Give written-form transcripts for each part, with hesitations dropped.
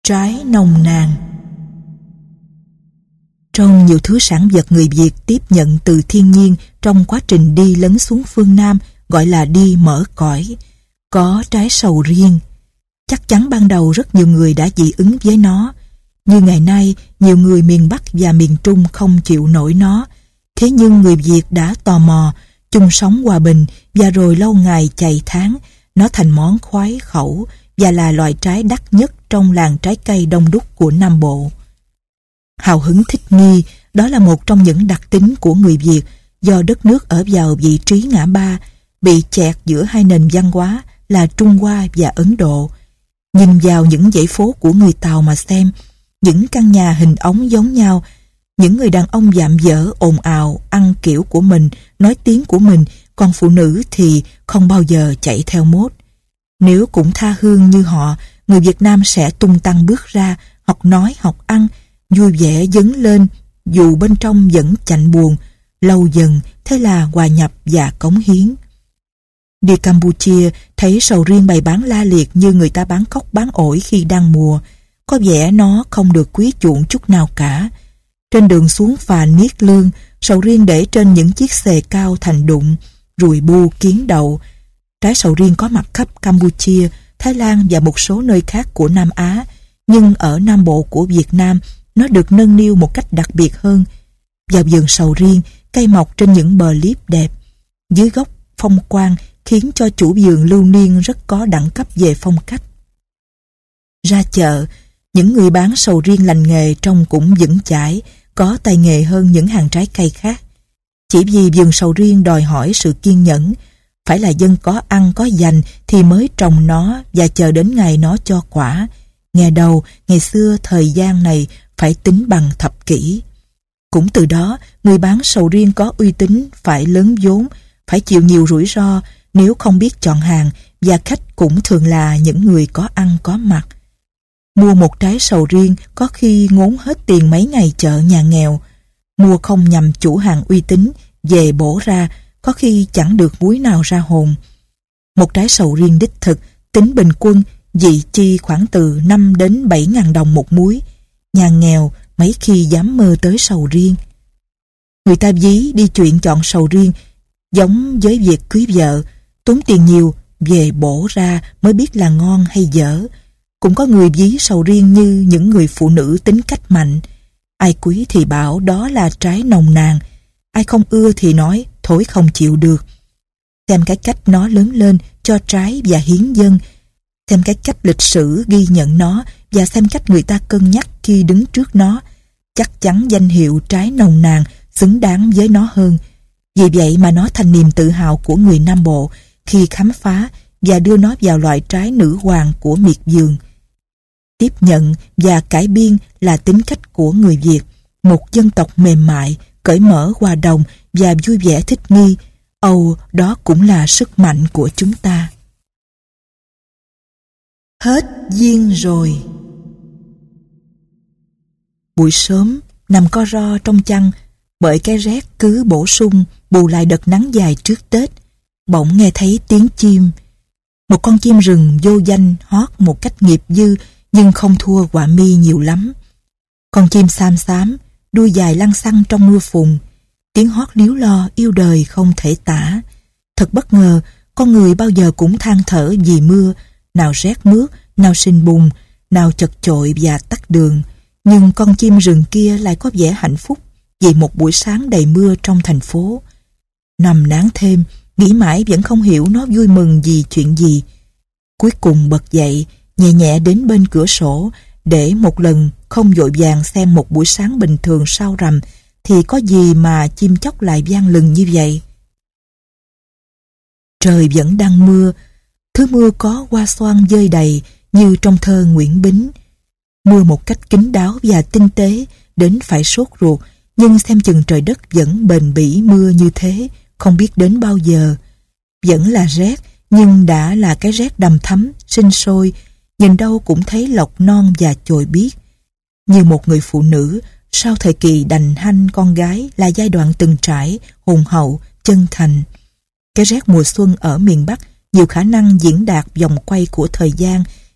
Trái nồng nàn. Trong nhiều thứ sản vật người Việt tiếp nhận từ thiên nhiên trong quá trình đi lấn xuống phương Nam gọi là đi mở cõi, có trái sầu riêng. Chắc chắn ban đầu rất nhiều người đã dị ứng với nó, như ngày nay nhiều người miền Bắc và miền Trung không chịu nổi nó. Thế nhưng người Việt đã tò mò, chung sống hòa bình và rồi lâu ngày chày tháng, nó thành món khoái khẩu và là loại trái đắt nhất trong làng trái cây đông đúc của Nam Bộ. Hào hứng thích nghi, đó là một trong những đặc tính của người Việt do đất nước ở vào vị trí ngã ba, bị chẹt giữa hai nền văn hóa là Trung Hoa và Ấn Độ. Nhìn vào những dãy phố của người Tàu mà xem, những căn nhà hình ống giống nhau, những người đàn ông vạm vỡ ồn ào, ăn kiểu của mình, nói tiếng của mình, còn phụ nữ thì không bao giờ chạy theo mốt. Nếu cũng tha hương như họ, người Việt Nam sẽ tung tăng bước ra, học nói, học ăn, vui vẻ dấn lên, dù bên trong vẫn chạnh buồn, lâu dần thế là hòa nhập và cống hiến. Đi Campuchia, thấy sầu riêng bày bán la liệt như người ta bán cóc bán ổi khi đang mùa, có vẻ nó không được quý chuộng chút nào cả. Trên đường xuống phà Niết Lương, sầu riêng để trên những chiếc xề cao thành đụng, ruồi bu kiến đậu. Trái sầu riêng có mặt khắp Campuchia, Thái Lan và một số nơi khác của Nam Á, nhưng ở Nam Bộ của Việt Nam, nó được nâng niu một cách đặc biệt hơn. Vào vườn sầu riêng, cây mọc trên những bờ liếp đẹp, dưới gốc phong quang khiến cho chủ vườn lưu niên rất có đẳng cấp về phong cách. Ra chợ, những người bán sầu riêng lành nghề trông cũng vững chãi, có tay nghề hơn những hàng trái cây khác. Chỉ vì vườn sầu riêng đòi hỏi sự kiên nhẫn, phải là dân có ăn có dành thì mới trồng nó và chờ đến ngày nó cho quả. Nghe đầu, ngày xưa thời gian này phải tính bằng thập kỷ. Cũng từ đó, người bán sầu riêng có uy tín phải lớn vốn, phải chịu nhiều rủi ro nếu không biết chọn hàng, và khách cũng thường là những người có ăn có mặc. Mua một trái sầu riêng có khi ngốn hết tiền mấy ngày chợ nhà nghèo. Mua không nhầm chủ hàng uy tín, về bổ ra, có khi chẳng được múi nào ra hồn. Một trái sầu riêng đích thực, tính bình quân, vị chi khoảng từ 5 đến 7 ngàn đồng một múi. Nhà nghèo mấy khi dám mơ tới sầu riêng. Người ta ví đi chuyện chọn sầu riêng giống với việc cưới vợ, tốn tiền nhiều, về bổ ra mới biết là ngon hay dở. Cũng có người ví sầu riêng như những người phụ nữ tính cách mạnh. Ai quý thì bảo đó là trái nồng nàn, ai không ưa thì nói thối không chịu được. Xem cái cách nó lớn lên cho trái và hiến dâng, xem cái cách lịch sử ghi nhận nó và xem cách người ta cân nhắc khi đứng trước nó, chắc chắn danh hiệu trái nồng nàn xứng đáng với nó hơn. Vì vậy mà nó thành niềm tự hào của người Nam Bộ khi khám phá và đưa nó vào loại trái nữ hoàng của miệt vườn. Tiếp nhận và cải biên là tính cách của người Việt, một dân tộc mềm mại, cởi mở, hòa đồng và vui vẻ thích nghi. Âu, đó cũng là sức mạnh của chúng ta. Hết duyên rồi. Buổi sớm, nằm co ro trong chăn, bởi cái rét cứ bổ sung bù lại đợt nắng dài trước Tết, bỗng nghe thấy tiếng chim. Một con chim rừng vô danh hót một cách nghiệp dư, nhưng không thua họa mi nhiều lắm. Con chim xám xám, đuôi dài lăng xăng trong mưa phùn, tiếng hót líu lo yêu đời không thể tả. Thật bất ngờ, con người bao giờ cũng than thở vì mưa, nào rét mướt, nào sình bùn, nào chật chội và tắc đường. Nhưng con chim rừng kia lại có vẻ hạnh phúc vì một buổi sáng đầy mưa trong thành phố. Nằm nán thêm, nghĩ mãi vẫn không hiểu nó vui mừng vì chuyện gì. Cuối cùng bật dậy, nhẹ nhẹ đến bên cửa sổ, để một lần không vội vàng xem một buổi sáng bình thường sau rằm thì có gì mà chim chóc lại vang lừng như vậy. Trời vẫn đang mưa, thứ mưa có hoa xoan dơi đầy như trong thơ Nguyễn Bính. Mưa một cách kín đáo và tinh tế đến phải sốt ruột, nhưng xem chừng trời đất vẫn bền bỉ mưa như thế, không biết đến bao giờ. Vẫn là rét, nhưng đã là cái rét đầm thấm, sinh sôi, nhìn đâu cũng thấy lộc non và chồi biếc. Như một người phụ nữ, sau thời kỳ đành hanh con gái là giai đoạn từng trải, hùng hậu, chân thành. Cái rét mùa xuân ở miền Bắc nhiều khả năng diễn đạt vòng quay của thời gian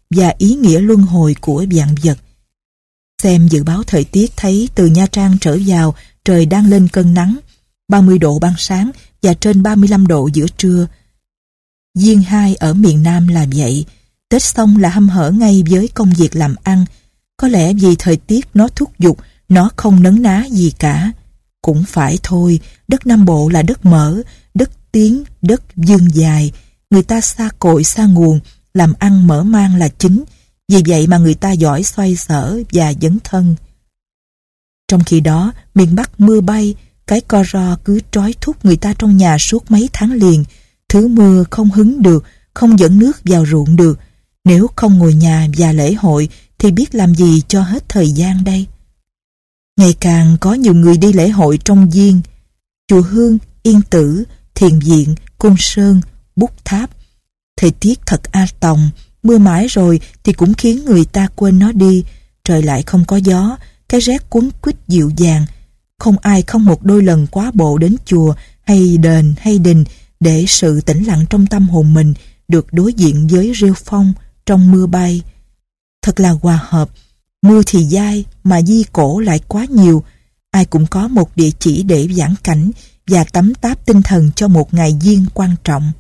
và ý nghĩa luân hồi của vạn vật. Xem dự báo thời tiết thấy từ Nha Trang trở vào trời đang lên cơn nắng, 30 độ ban sáng và trên 35 độ giữa trưa. Giêng 2 ở miền Nam là vậy, Tết xong là hăm hở ngay với công việc làm ăn. Có lẽ vì thời tiết nó thúc giục, nó không nấn ná gì cả. Cũng phải thôi, đất Nam Bộ là đất mở, đất tiến, đất dương dài. Người ta xa cội xa nguồn, làm ăn mở mang là chính. Vì vậy mà người ta giỏi xoay sở và dấn thân. Trong khi đó, miền Bắc mưa bay, cái co ro cứ trói thúc người ta trong nhà suốt mấy tháng liền. Thứ mưa không hứng được, không dẫn nước vào ruộng được. Nếu không ngồi nhà và lễ hội thì biết làm gì cho hết thời gian đây. Ngày càng có nhiều người đi lễ hội trong Giêng. Chùa Hương, Yên Tử, Thiền Viện, Côn Sơn, Bút Tháp. Thời tiết thật a tòng, mưa mãi rồi thì cũng khiến người ta quên nó đi. Trời lại không có gió, cái rét quấn quýt dịu dàng. Không ai không một đôi lần quá bộ đến chùa hay đền hay đình để sự tĩnh lặng trong tâm hồn mình được đối diện với rêu phong trong mưa bay. Thật là hòa hợp, mưa thì dai mà di cổ lại quá nhiều. Ai cũng có một địa chỉ để vãn cảnh và tắm táp tinh thần cho một ngày Giêng quan trọng.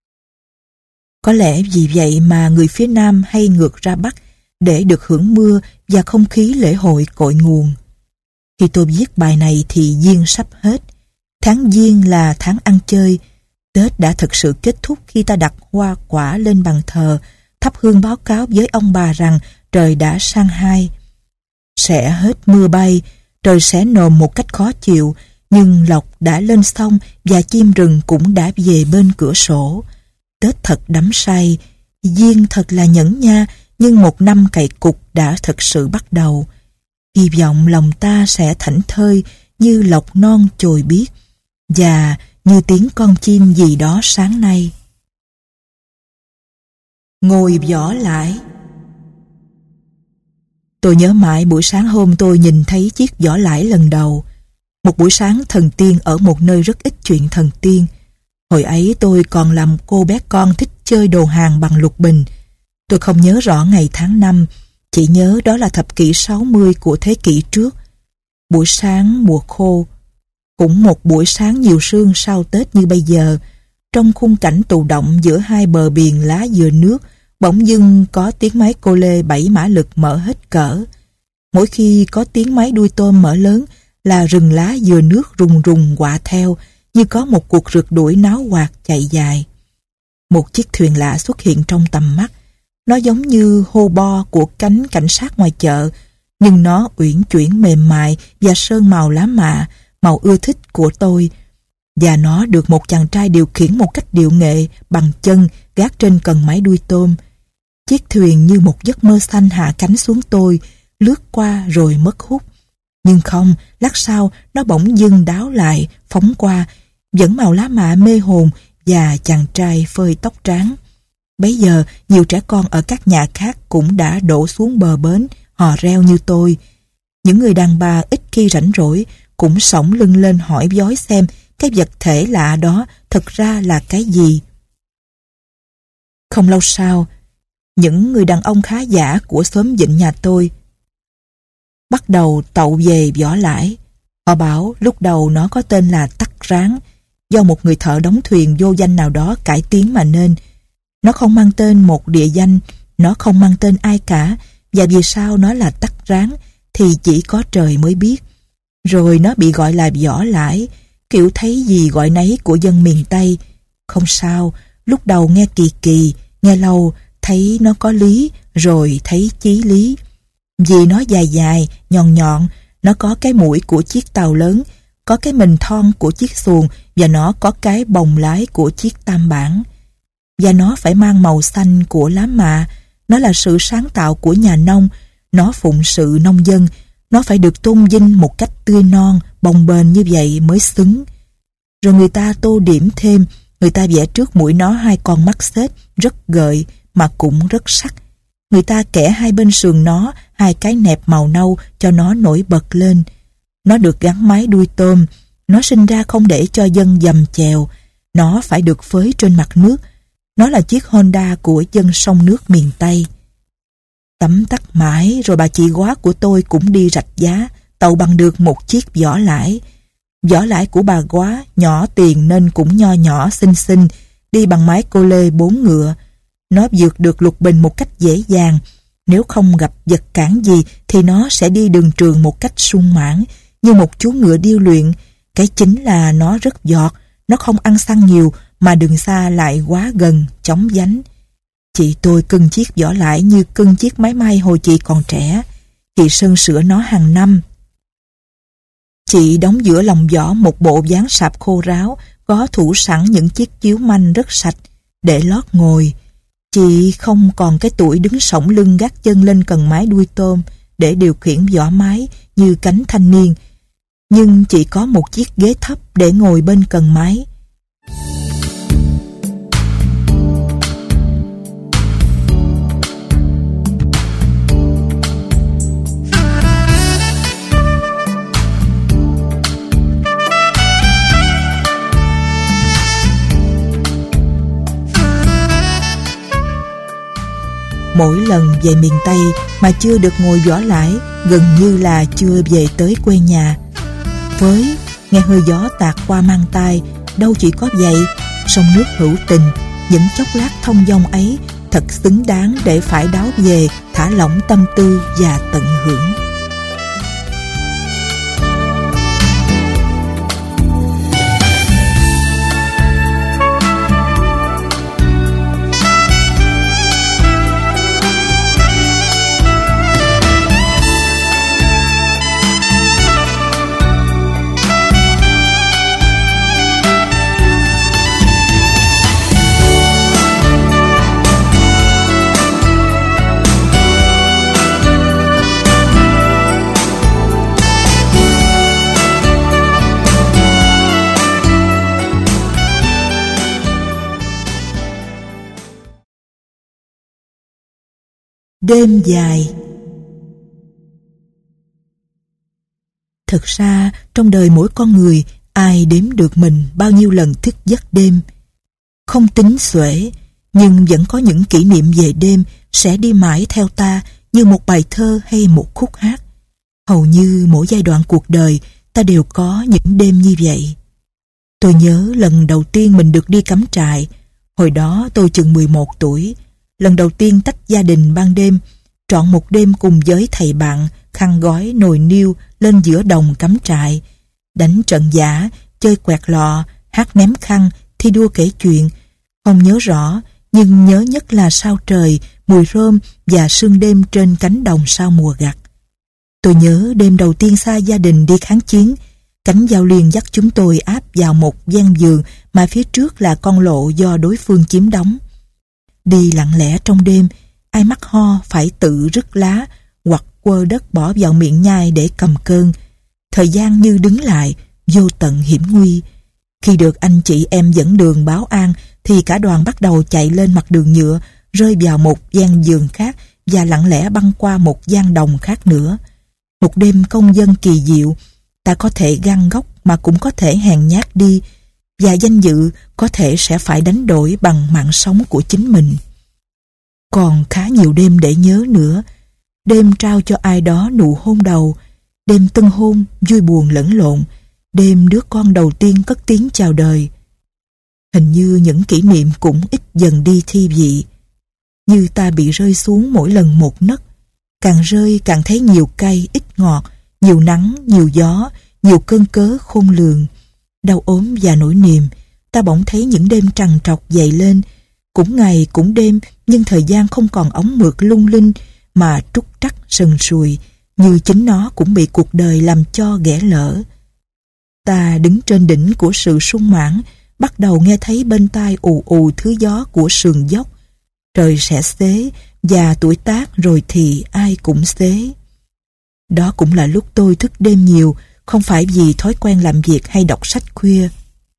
Có lẽ vì vậy mà người phía Nam hay ngược ra Bắc để được hưởng mưa và không khí lễ hội cội nguồn. Khi tôi viết bài này thì Giêng sắp hết. Tháng Giêng là tháng ăn chơi. Tết đã thực sự kết thúc khi ta đặt hoa quả lên bàn thờ, thắp hương báo cáo với ông bà rằng trời đã sang hai. Sẽ hết mưa bay, trời sẽ nồm một cách khó chịu, nhưng lộc đã lên xong và chim rừng cũng đã về bên cửa sổ. Tết thật đắm say, Giêng thật là nhẫn nha, nhưng một năm cày cục đã thực sự bắt đầu. Hy vọng lòng ta sẽ thảnh thơi như lộc non chồi biếc và như tiếng con chim gì đó sáng nay. Ngồi võ lãi. Tôi nhớ mãi buổi sáng hôm tôi nhìn thấy chiếc võ lãi lần đầu. Một buổi sáng thần tiên ở một nơi rất ít chuyện thần tiên. Hồi ấy tôi còn làm cô bé con thích chơi đồ hàng bằng lục bình. Tôi không nhớ rõ ngày tháng năm, chỉ nhớ đó là thập kỷ 60 của thế kỷ trước. Buổi sáng mùa khô, cũng một buổi sáng nhiều sương sau Tết như bây giờ, trong khung cảnh tù động giữa hai bờ biển lá dừa nước, bỗng dưng có tiếng máy cô lê 7 mã lực mở hết cỡ. Mỗi khi có tiếng máy đuôi tôm mở lớn là rừng lá dừa nước rùng rùng quạ theo, như có một cuộc rượt đuổi náo hoạt chạy dài. Một chiếc thuyền lạ xuất hiện trong tầm mắt. Nó giống như hô bo của cánh cảnh sát ngoài chợ, nhưng nó uyển chuyển mềm mại và sơn màu lá mạ, màu ưa thích của tôi. Và nó được một chàng trai điều khiển một cách điệu nghệ bằng chân gác trên cần máy đuôi tôm. Chiếc thuyền như một giấc mơ xanh hạ cánh xuống tôi, lướt qua rồi mất hút. Nhưng không, lát sau nó bỗng dưng đáo lại, phóng qua, vẫn màu lá mạ mê hồn và chàng trai phơi tóc trắng. Bấy giờ nhiều trẻ con ở các nhà khác cũng đã đổ xuống bờ bến, hò reo như tôi. Những người đàn bà ít khi rảnh rỗi cũng xổng lưng lên hỏi vói xem cái vật thể lạ đó thực ra là cái gì. Không lâu sau, những người đàn ông khá giả của xóm Vịnh nhà tôi bắt đầu tậu về võ lãi. Họ bảo lúc đầu nó có tên là Tắc Ráng, do một người thợ đóng thuyền vô danh nào đó cải tiến mà nên. Nó không mang tên một địa danh, nó không mang tên ai cả, và vì sao nó là Tắc Ráng thì chỉ có trời mới biết. Rồi nó bị gọi là võ lãi, kiểu thấy gì gọi nấy của dân miền Tây. Không sao, lúc đầu nghe kỳ kỳ, nghe lâu thấy nó có lý, rồi thấy chí lý. Vì nó dài dài, nhọn nhọn, nó có cái mũi của chiếc tàu lớn, có cái mình thon của chiếc xuồng và nó có cái bồng lái của chiếc tam bản. Và nó phải mang màu xanh của lá mạ, nó là sự sáng tạo của nhà nông, nó phụng sự nông dân, nó phải được tôn vinh một cách tươi non, bồng bềnh như vậy mới xứng. Rồi người ta tô điểm thêm, người ta vẽ trước mũi nó hai con mắt xếp rất gợi mà cũng rất sắc. Người ta kẻ hai bên sườn nó hai cái nẹp màu nâu cho nó nổi bật lên. Nó được gắn máy đuôi tôm, nó sinh ra không để cho dân dầm chèo, nó phải được phới trên mặt nước. Nó là chiếc Honda của dân sông nước miền Tây. Tắm tắt mãi rồi bà chị góa của tôi cũng đi rạch giá, tậu bằng được một chiếc vỏ lãi. Vỏ lãi của bà góa nhỏ tiền nên cũng nho nhỏ xinh xinh, đi bằng mái cô lê 4 ngựa. Nó vượt được lục bình một cách dễ dàng. Nếu không gặp vật cản gì thì nó sẽ đi đường trường một cách sung mãn, như một chú ngựa điêu luyện. Cái chính là nó rất giọt, nó không ăn xăng nhiều mà đường xa lại quá gần, chóng vánh. Chị tôi cưng chiếc vỏ lãi như cưng chiếc máy may hồi chị còn trẻ. Chị sơn sửa nó hàng năm. Chị đóng giữa lòng vỏ một bộ ván sạp khô ráo, có thủ sẵn những chiếc chiếu manh rất sạch để lót ngồi. Chị không còn cái tuổi đứng sõng lưng gác chân lên cần mái đuôi tôm để điều khiển vỏ mái như cánh thanh niên. Nhưng chị có một chiếc ghế thấp để ngồi bên cần mái. Mỗi lần về miền Tây mà chưa được ngồi vỏ lãi, gần như là chưa về tới quê nhà. Với nghe hơi gió tạt qua mang tai, đâu chỉ có vậy, sông nước hữu tình, những chốc lát thông dong ấy thật xứng đáng để phải đáo về, thả lỏng tâm tư và tận hưởng. Đêm dài. Thực ra trong đời mỗi con người, ai đếm được mình bao nhiêu lần thức giấc đêm. Không tính xuể, nhưng vẫn có những kỷ niệm về đêm sẽ đi mãi theo ta như một bài thơ hay một khúc hát. Hầu như mỗi giai đoạn cuộc đời ta đều có những đêm như vậy. Tôi nhớ lần đầu tiên mình được đi cắm trại. Hồi đó tôi chừng 11 tuổi. Lần đầu tiên tách gia đình ban đêm, trọn một đêm cùng với thầy bạn khăn gói nồi niêu lên giữa đồng cắm trại, đánh trận giả, chơi quẹt lọ, hát ném khăn, thi đua kể chuyện. Không nhớ rõ, nhưng nhớ nhất là sao trời, mùi rơm và sương đêm trên cánh đồng sau mùa gặt. Tôi nhớ đêm đầu tiên xa gia đình đi kháng chiến, cánh giao liên dắt chúng tôi áp vào một gian vườn mà phía trước là con lộ do đối phương chiếm đóng. Đi lặng lẽ trong đêm, ai mắc ho phải tự rứt lá hoặc quơ đất bỏ vào miệng nhai để cầm cơn. Thời gian như đứng lại, vô tận hiểm nguy. Khi được anh chị em dẫn đường báo an thì cả đoàn bắt đầu chạy lên mặt đường nhựa, rơi vào một gian vườn khác và lặng lẽ băng qua một gian đồng khác nữa. Một đêm công dân kỳ diệu, ta có thể gan góc mà cũng có thể hèn nhát đi, và danh dự có thể sẽ phải đánh đổi bằng mạng sống của chính mình. Còn khá nhiều đêm để nhớ nữa. Đêm trao cho ai đó nụ hôn đầu, đêm tân hôn vui buồn lẫn lộn, đêm đứa con đầu tiên cất tiếng chào đời. Hình như những kỷ niệm cũng ít dần đi thi vị, như ta bị rơi xuống mỗi lần một nấc. Càng rơi càng thấy nhiều cay ít ngọt, nhiều nắng nhiều gió, nhiều cơn cớ khôn lường. Đau ốm và nỗi niềm, ta bỗng thấy những đêm trằn trọc dậy lên. Cũng ngày cũng đêm, nhưng thời gian không còn ống mượt lung linh mà trúc trắc sần sùi, như chính nó cũng bị cuộc đời làm cho ghẻ lỡ. Ta đứng trên đỉnh của sự sung mãn, bắt đầu nghe thấy bên tai ù ù thứ gió của sườn dốc. Trời sẽ xế, và tuổi tác rồi thì ai cũng xế. Đó cũng là lúc tôi thức đêm nhiều, không phải vì thói quen làm việc hay đọc sách khuya.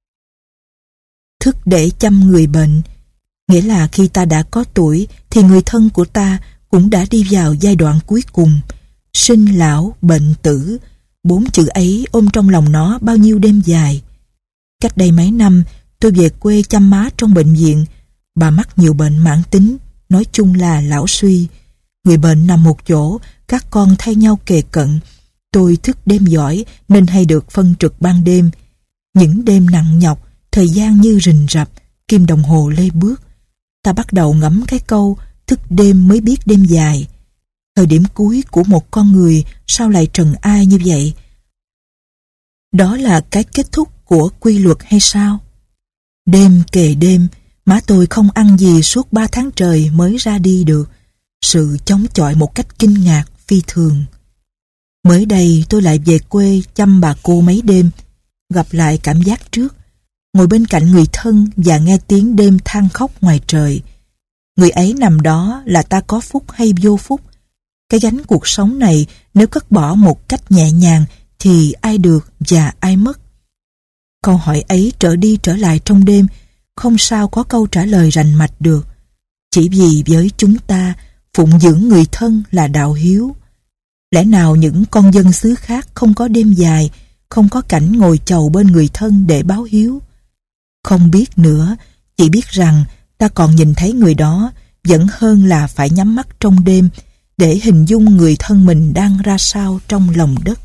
Thức để chăm người bệnh, nghĩa là khi ta đã có tuổi thì người thân của ta cũng đã đi vào giai đoạn cuối cùng. Sinh lão bệnh tử, 4 chữ ấy ôm trong lòng nó bao nhiêu đêm dài. Cách đây mấy năm, tôi về quê chăm má trong bệnh viện. Bà mắc nhiều bệnh mãn tính, nói chung là lão suy. Người bệnh nằm một chỗ, các con thay nhau kề cận. Tôi thức đêm giỏi nên hay được phân trực ban đêm. Những đêm nặng nhọc, thời gian như rình rập, kim đồng hồ lê bước. Ta bắt đầu ngẫm cái câu thức đêm mới biết đêm dài. Thời điểm cuối của một con người sao lại trần ai như vậy? Đó là cái kết thúc của quy luật hay sao? Đêm kề đêm, má tôi không ăn gì suốt 3 tháng trời mới ra đi được. Sự chống chọi một cách kinh ngạc, phi thường. Mới đây tôi lại về quê chăm bà cô mấy đêm, gặp lại cảm giác trước, ngồi bên cạnh người thân và nghe tiếng đêm than khóc ngoài trời. Người ấy nằm đó là ta có phúc hay vô phúc? Cái gánh cuộc sống này nếu cất bỏ một cách nhẹ nhàng thì ai được và ai mất? Câu hỏi ấy trở đi trở lại trong đêm, không sao có câu trả lời rành mạch được. Chỉ vì với chúng ta, phụng dưỡng người thân là đạo hiếu. Lẽ nào những con dân xứ khác không có đêm dài, không có cảnh ngồi chầu bên người thân để báo hiếu? Không biết nữa, chỉ biết rằng ta còn nhìn thấy người đó vẫn hơn là phải nhắm mắt trong đêm để hình dung người thân mình đang ra sao trong lòng đất.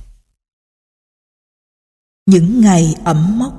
Những ngày ẩm mốc.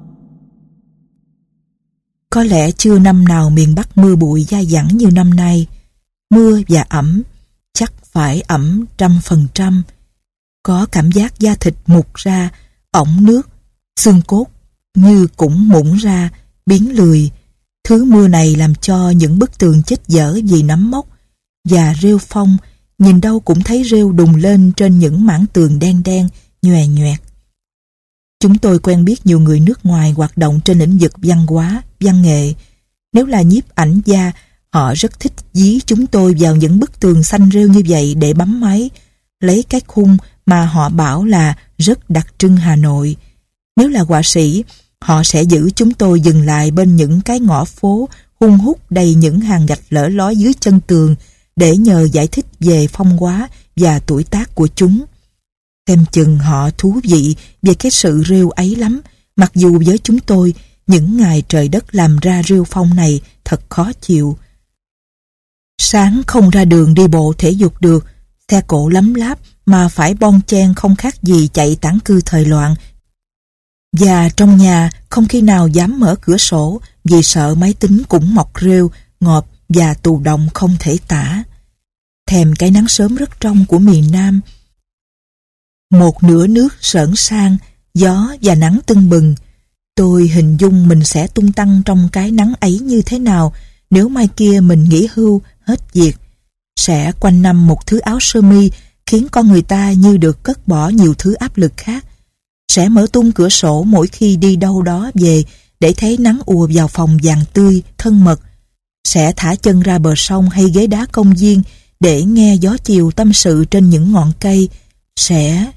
Có lẽ chưa năm nào miền Bắc mưa bụi dai dẳng như năm nay. Mưa và ẩm, chắc phải ẩm 100%. Có cảm giác da thịt mục ra, ỏng nước, xương cốt như cũng mụn ra, biến lười. Thứ mưa này làm cho những bức tường chết dở vì nấm mốc và rêu phong, nhìn đâu cũng thấy rêu đùng lên trên những mảng tường đen đen, nhòe nhoẹt. Chúng tôi quen biết nhiều người nước ngoài hoạt động trên lĩnh vực văn hóa, văn nghệ. Nếu là nhiếp ảnh gia, họ rất thích dí chúng tôi vào những bức tường xanh rêu như vậy để bấm máy, lấy cái khung mà họ bảo là rất đặc trưng Hà Nội. Nếu là họa sĩ, họ sẽ giữ chúng tôi dừng lại bên những cái ngõ phố hun hút đầy những hàng gạch lở lói dưới chân tường để nhờ giải thích về phong hóa và tuổi tác của chúng. Xem chừng họ thú vị về cái sự rêu ấy lắm, mặc dù với chúng tôi, những ngày trời đất làm ra rêu phong này thật khó chịu. Sáng không ra đường đi bộ thể dục được, xe cộ lấm láp mà phải bon chen không khác gì chạy tản cư thời loạn. Và trong nhà không khi nào dám mở cửa sổ vì sợ máy tính cũng mọc rêu, ngọt và tù động không thể tả. Thèm cái nắng sớm rất trong của miền Nam. Một nửa nước sởn sang, gió và nắng tưng bừng. Tôi hình dung mình sẽ tung tăng trong cái nắng ấy như thế nào nếu mai kia mình nghỉ hưu, hết việc. Sẽ quanh năm một thứ áo sơ mi khiến con người ta như được cất bỏ nhiều thứ áp lực khác. Sẽ mở tung cửa sổ mỗi khi đi đâu đó về để thấy nắng ùa vào phòng vàng tươi, thân mật. Sẽ thả chân ra bờ sông hay ghế đá công viên để nghe gió chiều tâm sự trên những ngọn cây. Sẽ.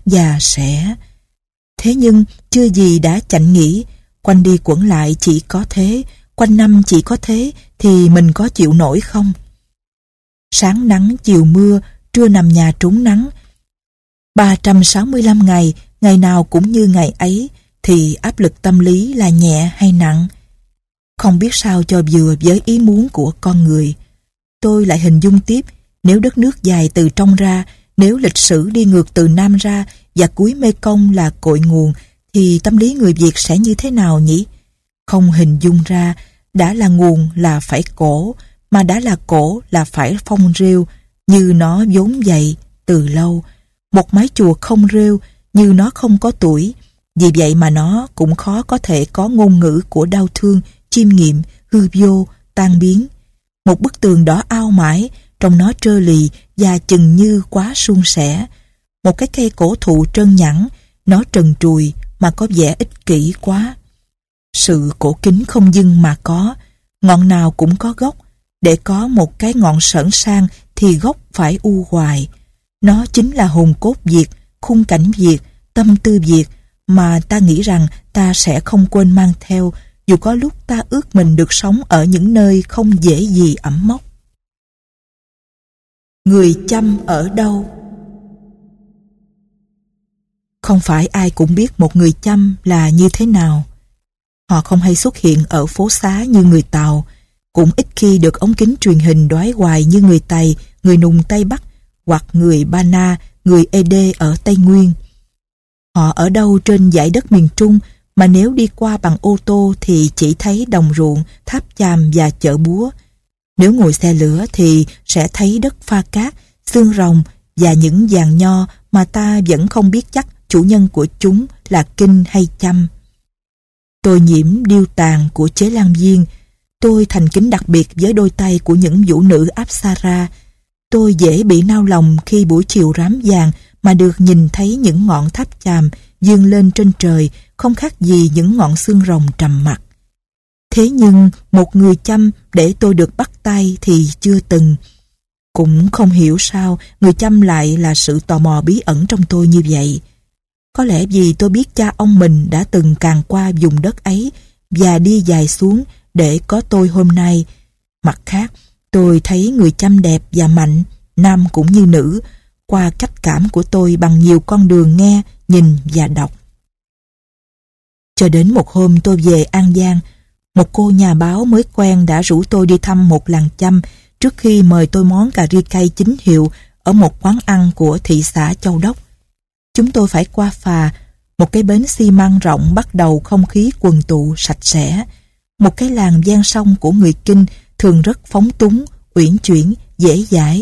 Thế nhưng chưa gì đã chạnh nghỉ, quanh đi quẩn lại chỉ có thế, quanh năm chỉ có thế thì mình có chịu nổi không? Sáng nắng, chiều mưa, trưa nằm nhà trốn nắng. 365 ngày, ngày nào cũng như ngày ấy, thì áp lực tâm lý là nhẹ hay nặng? Không biết sao cho vừa với ý muốn của con người. Tôi lại hình dung tiếp, nếu đất nước dài từ trong ra, nếu lịch sử đi ngược từ Nam ra và cuối Mê Công là cội nguồn, thì tâm lý người Việt sẽ như thế nào nhỉ? Không hình dung ra, đã là nguồn là phải cổ, mà đã là cổ là phải phong rêu, như nó vốn vậy từ lâu. Một mái chùa không rêu, như nó không có tuổi. Vì vậy mà nó cũng khó có thể có ngôn ngữ của đau thương, chiêm nghiệm, hư vô, tan biến. Một bức tường đỏ ao mãi, trong nó trơ lì và chừng như quá suôn sẻ. Một cái cây cổ thụ trơn nhẵn, nó trần trùi mà có vẻ ích kỷ quá. Sự cổ kính không dưng mà có, ngọn nào cũng có gốc. Để có một cái ngọn sởn sang thì gốc phải u hoài. Nó chính là hồn cốt Việt, khung cảnh Việt, tâm tư Việt mà ta nghĩ rằng ta sẽ không quên mang theo, dù có lúc ta ước mình được sống ở những nơi không dễ gì ẩm mốc. Người Chăm ở đâu? Không phải ai cũng biết một người Chăm là như thế nào. Họ không hay xuất hiện ở phố xá như người Tàu, cũng ít khi được ống kính truyền hình đoái hoài như người Tày, người Nùng Tây Bắc hoặc người Ba Na, người Ede ở Tây Nguyên. Họ ở đâu trên dải đất miền Trung mà nếu đi qua bằng ô tô thì chỉ thấy đồng ruộng, tháp chàm và chợ búa. Nếu ngồi xe lửa thì sẽ thấy đất pha cát, xương rồng và những giàn nho mà ta vẫn không biết chắc chủ nhân của chúng là Kinh hay Chăm. Tôi nhiễm điêu tàn của chế Lan Viên. Tôi thành kính đặc biệt với đôi tay của những vũ nữ Apsara. Tôi dễ bị nao lòng khi buổi chiều rám vàng mà được nhìn thấy những ngọn tháp chàm vươn lên trên trời, không khác gì những ngọn xương rồng trầm mặc. Thế nhưng một người Chăm để tôi được bắt tay thì chưa từng. Cũng không hiểu sao người Chăm lại là sự tò mò bí ẩn trong tôi như vậy. Có lẽ vì tôi biết cha ông mình đã từng càn qua vùng đất ấy và đi dài xuống để có tôi hôm nay. Mặt khác, tôi thấy người Chăm đẹp và mạnh, nam cũng như nữ, qua cách cảm của tôi bằng nhiều con đường nghe, nhìn và đọc. Cho đến một hôm tôi về An Giang, một cô nhà báo mới quen đã rủ tôi đi thăm một làng Chăm trước khi mời tôi món cà ri cay chính hiệu ở một quán ăn của thị xã Châu Đốc. Chúng tôi phải qua phà, một cái bến xi măng rộng bắt đầu không khí quần tụ sạch sẽ. Một cái làng ven sông của người Kinh thường rất phóng túng, uyển chuyển, dễ dãi.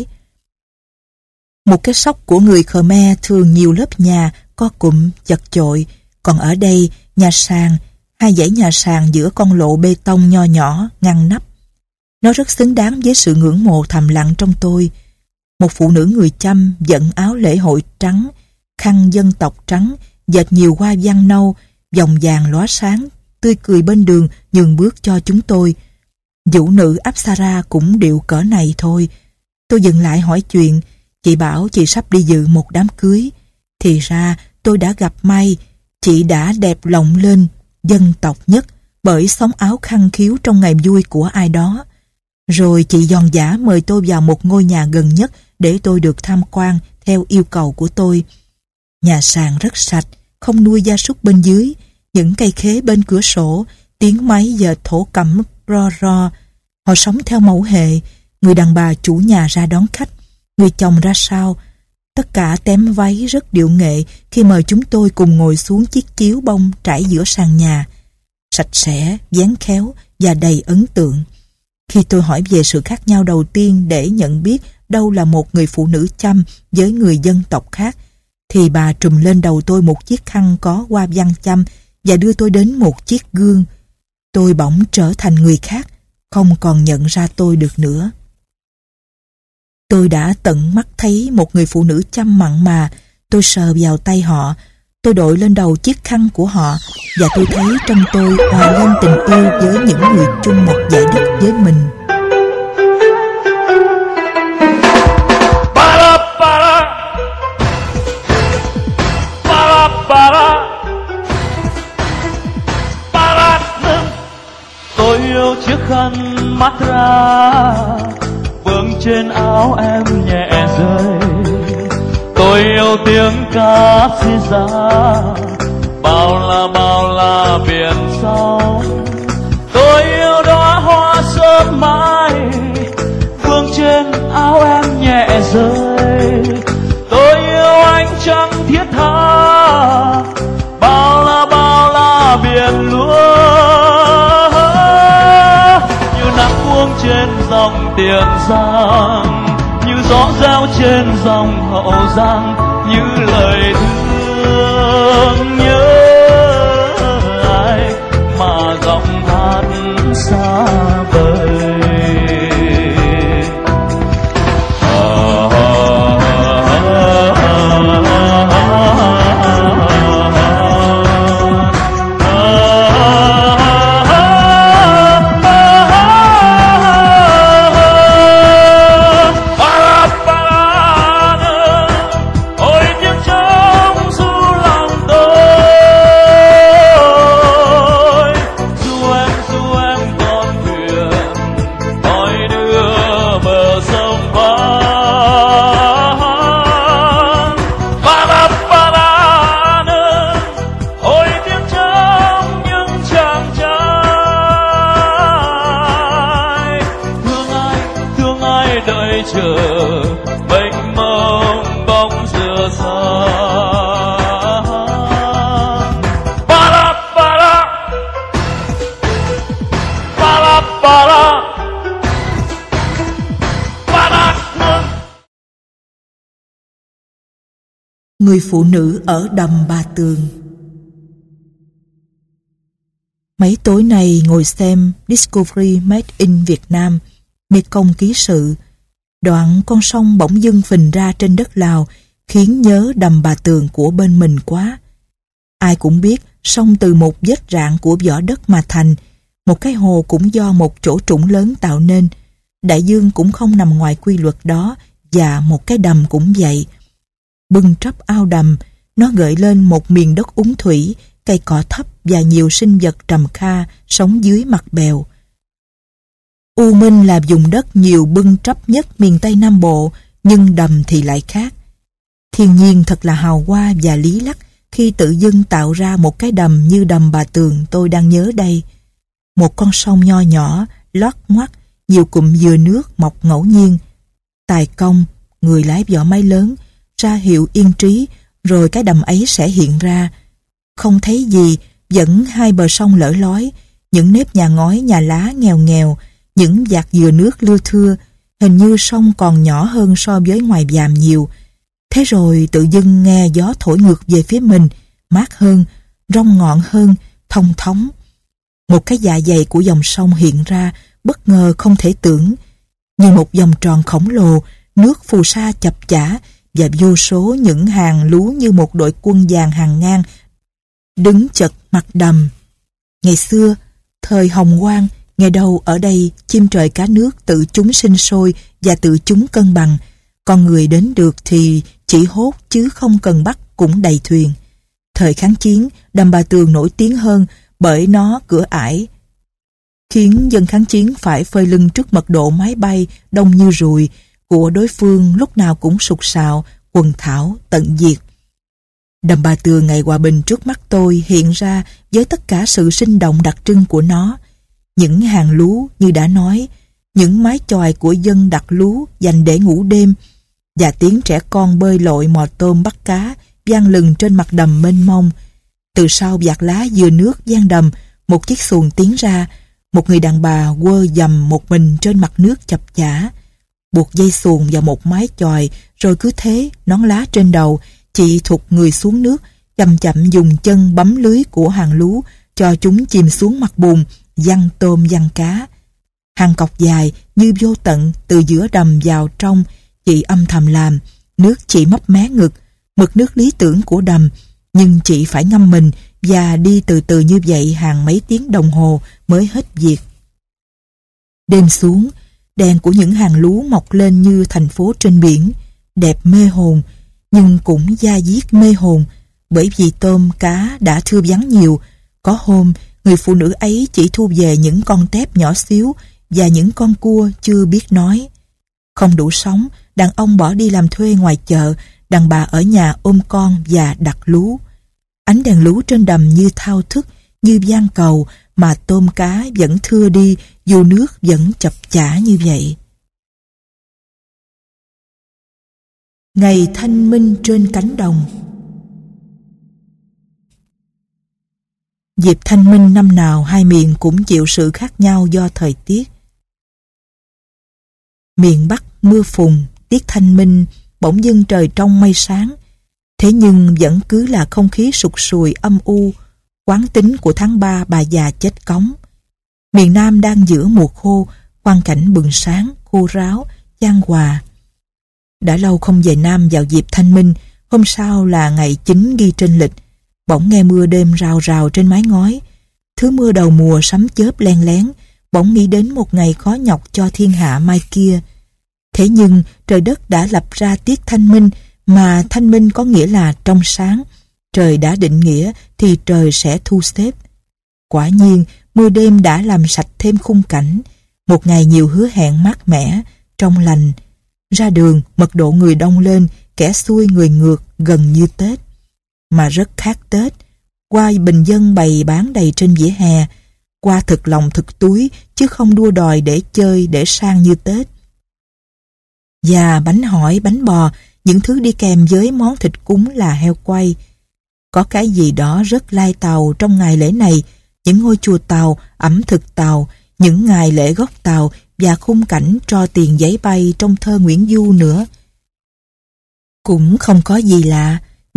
Một cái sóc của người Khmer thường nhiều lớp nhà, co cụm, chật chội. Còn ở đây, nhà sàn, hai dãy nhà sàn giữa con lộ bê tông nho nhỏ, ngăn nắp. Nó rất xứng đáng với sự ngưỡng mộ thầm lặng trong tôi. Một phụ nữ người Chăm dẫn áo lễ hội trắng, khăn dân tộc trắng, dệt nhiều hoa văn nâu, vòng vàng lóa sáng, tươi cười bên đường nhường bước cho chúng tôi. Vũ nữ Apsara cũng điệu cỡ này thôi. Tôi dừng lại hỏi chuyện. Chị bảo chị sắp đi dự một đám cưới. Thì ra tôi đã gặp may. Chị đã đẹp lộng lên, dân tộc nhất, bởi xóm áo khăn khiếu trong ngày vui của ai đó. Rồi chị giòn giã mời tôi vào một ngôi nhà gần nhất để tôi được tham quan theo yêu cầu của tôi. Nhà sàn rất sạch, không nuôi gia súc bên dưới, những cây khế bên cửa sổ, tiếng máy dệt thổ cẩm ro ro. Họ sống theo mẫu hệ, người đàn bà chủ nhà ra đón khách, người chồng ra sau. Tất cả tém váy rất điệu nghệ khi mời chúng tôi cùng ngồi xuống chiếc chiếu bông trải giữa sàn nhà. Sạch sẽ, dáng khéo và đầy ấn tượng. Khi tôi hỏi về sự khác nhau đầu tiên để nhận biết đâu là một người phụ nữ Chăm với người dân tộc khác, thì bà trùm lên đầu tôi một chiếc khăn có hoa văn Chăm và đưa tôi đến một chiếc gương. Tôi bỗng trở thành người khác, không còn nhận ra tôi được nữa. Tôi đã tận mắt thấy một người phụ nữ Chăm mặn mà. Tôi sờ vào tay họ, tôi đội lên đầu chiếc khăn của họ và tôi thấy trong tôi hòa lên tình yêu với những người chung một dải đất với mình. Tôi yêu chiếc khăn matra vương trên áo em nhẹ rơi. Tôi yêu tiếng ca si giá bao la biển sóng. Tôi yêu đóa hoa sớm mai vương trên áo em nhẹ rơi. Tôi yêu ánh trăng thiết tha bao la biển lúa, như nắng buông trên dòng Tiền Giang, như gió reo trên dòng Hậu Giang, như lời thương nhớ ai mà giọng hát xa vời. Ôi tiếng trong du lòng tôi Người phụ nữ ở đầm Bà Tường. Mấy tối nay ngồi xem Discovery Made in Việt Nam, Mekong ký sự, đoạn con sông bỗng dưng phình ra trên đất Lào khiến nhớ đầm Bà Tường của bên mình quá. Ai cũng biết sông từ một vết rạn của vỏ đất mà thành, một cái hồ cũng do một chỗ trũng lớn tạo nên. Đại dương cũng không nằm ngoài quy luật đó, và một cái đầm cũng vậy. Bưng trấp ao đầm, nó gợi lên một miền đất úng thủy, cây cỏ thấp và nhiều sinh vật trầm kha sống dưới mặt bèo. U Minh là vùng đất nhiều bưng trấp nhất miền Tây Nam Bộ, nhưng đầm thì lại khác. Thiên nhiên thật là hào hoa và lý lắc khi tự dưng tạo ra một cái đầm như đầm Bà Tường tôi đang nhớ đây. Một con sông nho nhỏ, lót ngoắt, nhiều cụm dừa nước mọc ngẫu nhiên. Tài công, người lái vỏ máy lớn, ra hiệu yên trí, rồi cái đầm ấy sẽ hiện ra. Không thấy gì, vẫn hai bờ sông lở lói, những nếp nhà ngói nhà lá nghèo nghèo, những vạt dừa nước lưa thưa, hình như sông còn nhỏ hơn so với ngoài Vàm nhiều. Thế rồi tự dưng nghe gió thổi ngược về phía mình, mát hơn, rong ngọn hơn, thông thống. Một cái dạ dày của dòng sông hiện ra, bất ngờ không thể tưởng. Như một vòng tròn khổng lồ, nước phù sa chập chả và vô số những hàng lú như một đội quân dàn hàng ngang đứng chật mặt đầm. Ngày xưa, thời Hồng Hoang, ngày đầu ở đây chim trời cá nước tự chúng sinh sôi và tự chúng cân bằng. Con người đến được thì chỉ hốt chứ không cần bắt cũng đầy thuyền. Thời kháng chiến, đầm Bà Tường nổi tiếng hơn bởi nó cửa ải, khiến dân kháng chiến phải phơi lưng trước mật độ máy bay đông như ruồi của đối phương lúc nào cũng sục sạo, quần thảo, tận diệt. Đầm Bà Tường ngày hòa bình trước mắt tôi hiện ra với tất cả sự sinh động đặc trưng của nó. Những hàng lú như đã nói, những mái chòi của dân đặt lú dành để ngủ đêm, và tiếng trẻ con bơi lội mò tôm bắt cá vang lừng trên mặt đầm mênh mông. Từ sau vạt lá dừa nước gian đầm, một chiếc xuồng tiến ra, một người đàn bà quơ dầm một mình trên mặt nước chập chả, buộc dây xuồng vào một mái chòi, rồi cứ thế nón lá trên đầu, chị thụt người xuống nước, chậm chậm dùng chân bấm lưới của hàng lú cho chúng chìm xuống mặt bùn, giăng tôm giăng cá. Hàng cọc dài như vô tận từ giữa đầm vào trong, chị âm thầm làm. Nước chị mấp mé ngực, mực nước lý tưởng của đầm, nhưng chị phải ngâm mình và đi từ từ như vậy hàng mấy tiếng đồng hồ mới hết việc. Đêm xuống, đèn của những hàng lú mọc lên như thành phố trên biển, đẹp mê hồn, nhưng cũng da diết mê hồn, bởi vì tôm cá đã thưa vắng nhiều. Có hôm, người phụ nữ ấy chỉ thu về những con tép nhỏ xíu và những con cua chưa biết nói. Không đủ sống, đàn ông bỏ đi làm thuê ngoài chợ, đàn bà ở nhà ôm con và đặt lú. Ánh đèn lú trên đầm như thao thức, như van cầu, mà tôm cá vẫn thưa đi dù nước vẫn chập chả như vậy. Ngày thanh minh trên cánh đồng. Dịp thanh minh năm nào hai miền cũng chịu sự khác nhau do thời tiết. Miền Bắc mưa phùn, tiết thanh minh, bỗng dưng trời trong mây sáng. Thế nhưng vẫn cứ là không khí sụt sùi âm u, quán tính của tháng 3 bà già chết cóng. Miền Nam đang giữa mùa khô, quang cảnh bừng sáng, khô ráo, chan hòa. Đã lâu không về Nam vào dịp thanh minh, hôm sau là ngày 9 ghi trên lịch. Bỗng nghe mưa đêm rào rào trên mái ngói. Thứ mưa đầu mùa sấm chớp len lén, bỗng nghĩ đến một ngày khó nhọc cho thiên hạ mai kia. Thế nhưng trời đất đã lập ra tiết thanh minh, mà thanh minh có nghĩa là trong sáng. Trời đã định nghĩa thì trời sẽ thu xếp. Quả nhiên, mưa đêm đã làm sạch thêm khung cảnh. Một ngày nhiều hứa hẹn mát mẻ, trong lành. Ra đường, mật độ người đông lên, kẻ xuôi người ngược, gần như Tết. Mà rất khác Tết. Qua bình dân bày bán đầy trên vỉa hè. Qua thực lòng thực túi, chứ không đua đòi để chơi, để sang như Tết. Và bánh hỏi, bánh bò, những thứ đi kèm với món thịt cúng là heo quay. Có cái gì đó rất lai Tàu trong ngày lễ này, những ngôi chùa Tàu, ẩm thực Tàu, những ngày lễ gốc Tàu và khung cảnh cho tiền giấy bay trong thơ Nguyễn Du nữa. Cũng không có gì lạ,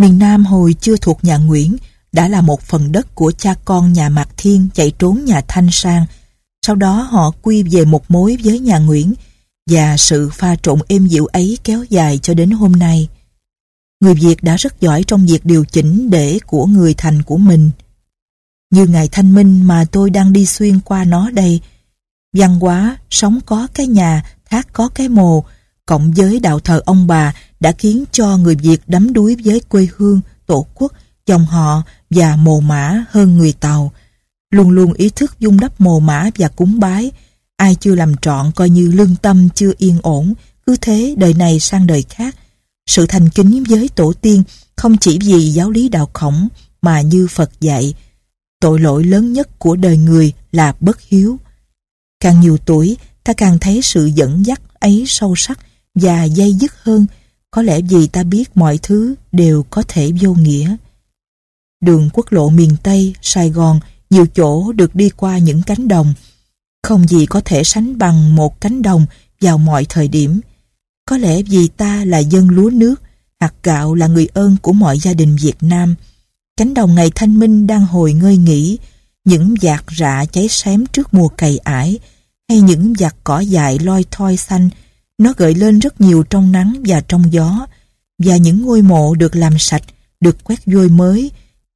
Miền Nam hồi chưa thuộc nhà Nguyễn đã là một phần đất của cha con nhà Mạc Thiên chạy trốn nhà Thanh sang. Sau đó họ quy về một mối với nhà Nguyễn, và sự pha trộn êm dịu ấy kéo dài cho đến hôm nay. Người Việt đã rất giỏi trong việc điều chỉnh để của người thành của mình. Như ngày Thanh Minh mà tôi đang đi xuyên qua nó đây, văn hóa, sống có cái nhà, thác có cái mồ, cộng với đạo thờ ông bà đã khiến cho người Việt đắm đuối với quê hương, tổ quốc, dòng họ và mồ mả hơn người Tàu. Luôn luôn ý thức vun đắp mồ mả và cúng bái. Ai chưa làm trọn coi như lương tâm chưa yên ổn, cứ thế đời này sang đời khác. Sự thành kính với tổ tiên không chỉ vì giáo lý đạo Khổng mà như Phật dạy, tội lỗi lớn nhất của đời người là bất hiếu. Càng nhiều tuổi, ta càng thấy sự dẫn dắt ấy sâu sắc và dây dứt hơn, có lẽ vì ta biết mọi thứ đều có thể vô nghĩa. Đường quốc lộ miền Tây, Sài Gòn, nhiều chỗ được đi qua những cánh đồng. Không gì có thể sánh bằng một cánh đồng vào mọi thời điểm. Có lẽ vì ta là dân lúa nước, hạt gạo là người ơn của mọi gia đình Việt Nam. Cánh đồng ngày Thanh Minh đang hồi ngơi nghỉ, những vạt rạ cháy xém trước mùa cày ải, hay những vạt cỏ dại loi thoi xanh, nó gợi lên rất nhiều trong nắng và trong gió, và những ngôi mộ được làm sạch, được quét vôi mới.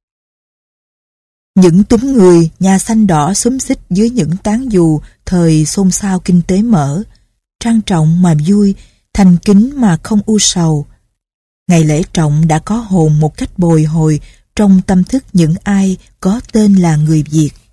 Những túm người, nhà xanh đỏ xúm xít dưới những tán dù thời xôn xao kinh tế mở, trang trọng mà vui, thành kính mà không u sầu. Ngày lễ trọng đã có hồn một cách bồi hồi trong tâm thức những ai có tên là người Việt.